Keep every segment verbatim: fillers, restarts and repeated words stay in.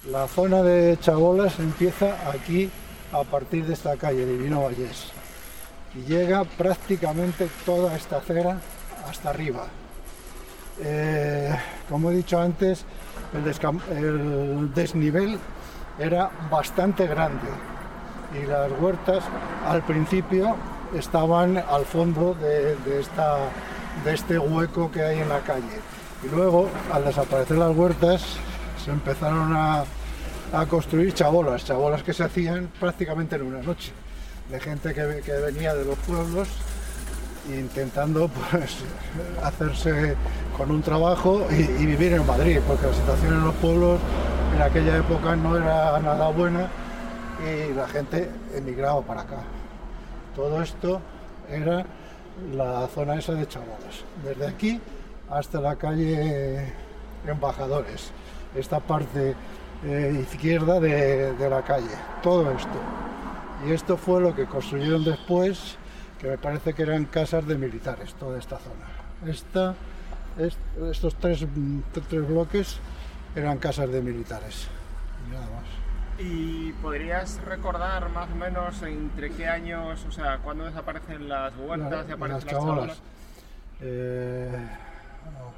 La zona de Chabolas empieza aquí a partir de esta calle, Divino Vallés, y llega prácticamente toda esta acera hasta arriba. Eh, como he dicho antes, el, descam- el desnivel era bastante grande y las huertas al principio estaban al fondo de, de, esta, de este hueco que hay en la calle. Y luego, al desaparecer las huertas, se empezaron a, a construir chabolas, chabolas que se hacían prácticamente en una noche, de gente que, que venía de los pueblos intentando pues hacerse con un trabajo y, y vivir en Madrid, porque la situación en los pueblos en aquella época no era nada buena y la gente emigraba para acá. Todo esto era la zona esa de Chabolas, desde aquí hasta la calle Embajadores, esta parte eh, izquierda de, de la calle, todo esto. Y esto fue lo que construyeron después, que me parece que eran casas de militares, toda esta zona. Esta, est, estos tres, tres bloques eran casas de militares, y nada más. ¿Y podrías recordar más o menos entre qué años, o sea, cuándo desaparecen las huertas y aparecen las chabolas? Las eh, bueno,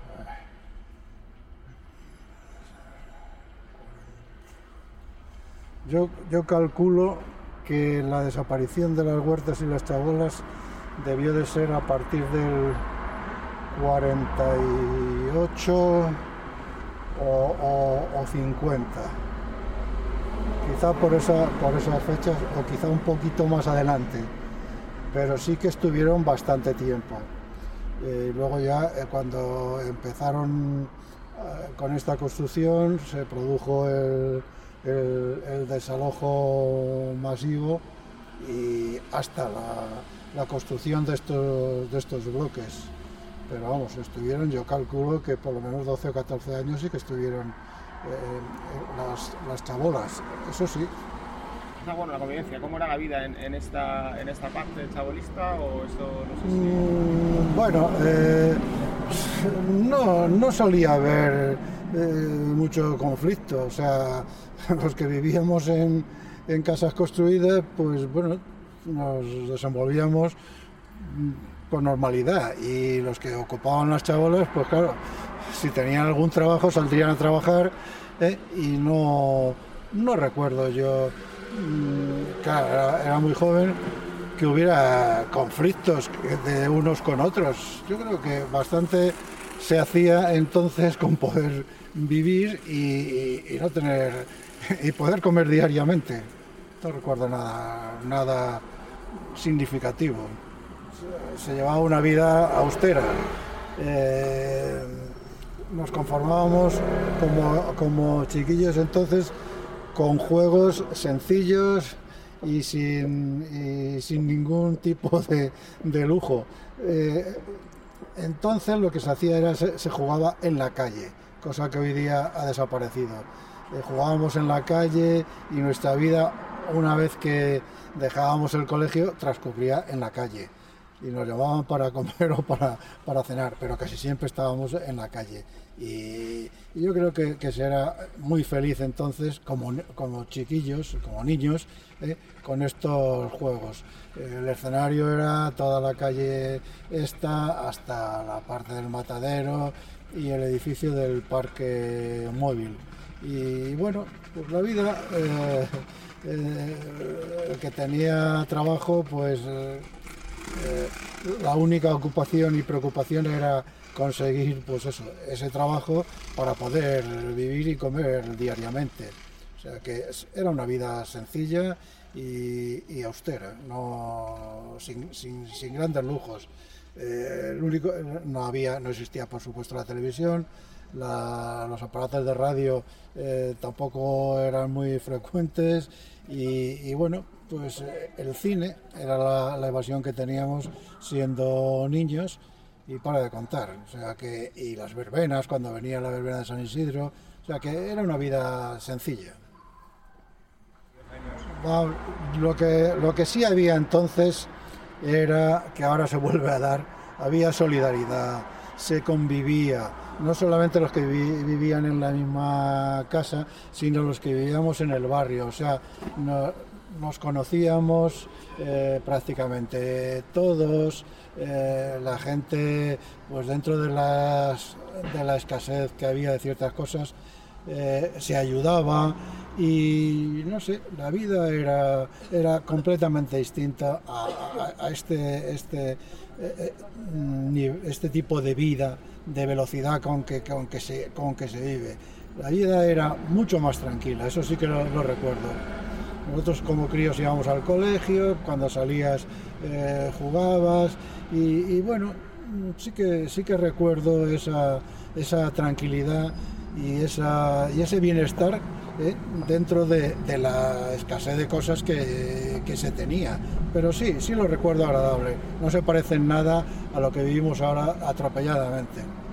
yo, yo calculo que la desaparición de las huertas y las chabolas debió de ser a partir del cuarenta y ocho o, o, o cincuenta. Quizá por, esa, por esas fechas o quizá un poquito más adelante, pero sí que estuvieron bastante tiempo. Eh, luego ya eh, cuando empezaron eh, con esta construcción se produjo el, el, el desalojo masivo y hasta la, la construcción de estos, de estos bloques. Pero vamos, estuvieron, yo calculo que por lo menos doce o catorce años sí que estuvieron Eh, las, las chabolas, eso sí. Ah, bueno, la convivencia, ¿cómo era la vida en, en, esta, en esta parte chabolista o eso no sé si... Mm, bueno, eh, no, no solía haber eh, mucho conflicto, o sea, los que vivíamos en, en casas construidas, pues bueno, nos desenvolvíamos con normalidad y los que ocupaban las chabolas, pues claro, si tenían algún trabajo saldrían a trabajar eh, y no, no recuerdo yo, mmm, claro, era, era muy joven, que hubiera conflictos de unos con otros. Yo creo que bastante se hacía entonces con poder vivir y, y, y no tener y poder comer diariamente. No recuerdo nada, nada significativo. Se llevaba una vida austera. Eh, nos conformábamos como, como chiquillos entonces con juegos sencillos y sin, y sin ningún tipo de, de lujo. Eh, entonces lo que se hacía era se, se jugaba en la calle, cosa que hoy día ha desaparecido. Eh, jugábamos en la calle y nuestra vida, una vez que dejábamos el colegio, transcurría en la calle. Y nos llamaban para comer o para, para cenar, pero casi siempre estábamos en la calle. Y, y yo creo que, que se era muy feliz entonces, como, como chiquillos, como niños, eh, con estos juegos. El escenario era toda la calle esta, hasta la parte del matadero y el edificio del parque móvil. Y bueno, pues la vida, eh, eh, el que tenía trabajo, pues... Eh, Eh, la única ocupación y preocupación era conseguir pues eso, ese trabajo para poder vivir y comer diariamente. O sea que era una vida sencilla y, y austera, no, sin, sin, sin grandes lujos. Eh, el único, no había, no existía por supuesto la televisión, la, los aparatos de radio eh, tampoco eran muy frecuentes y, y bueno, pues el cine era la, la evasión que teníamos siendo niños y para de contar, o sea que, y las verbenas, cuando venía la verbena de San Isidro, o sea que era una vida sencilla. Bueno, lo que, lo que sí había entonces era, que ahora se vuelve a dar, había solidaridad, se convivía, no solamente los que vi, vivían en la misma casa, sino los que vivíamos en el barrio. O sea, no, nos conocíamos eh, prácticamente todos, eh, la gente, pues dentro de, las, de la escasez que había de ciertas cosas, eh, se ayudaba y no sé, la vida era, era completamente distinta a, a, a este, este, eh, este tipo de vida, de velocidad con que, con que, se, con que se vive. La vida era mucho más tranquila, eso sí que lo, lo recuerdo. Nosotros como críos íbamos al colegio, cuando salías eh, jugabas y, y bueno, sí que, sí que recuerdo esa, esa tranquilidad y, esa, y ese bienestar eh, dentro de, de la escasez de cosas que, que se tenía. Pero sí, sí lo recuerdo agradable, no se parece en nada a lo que vivimos ahora atropelladamente.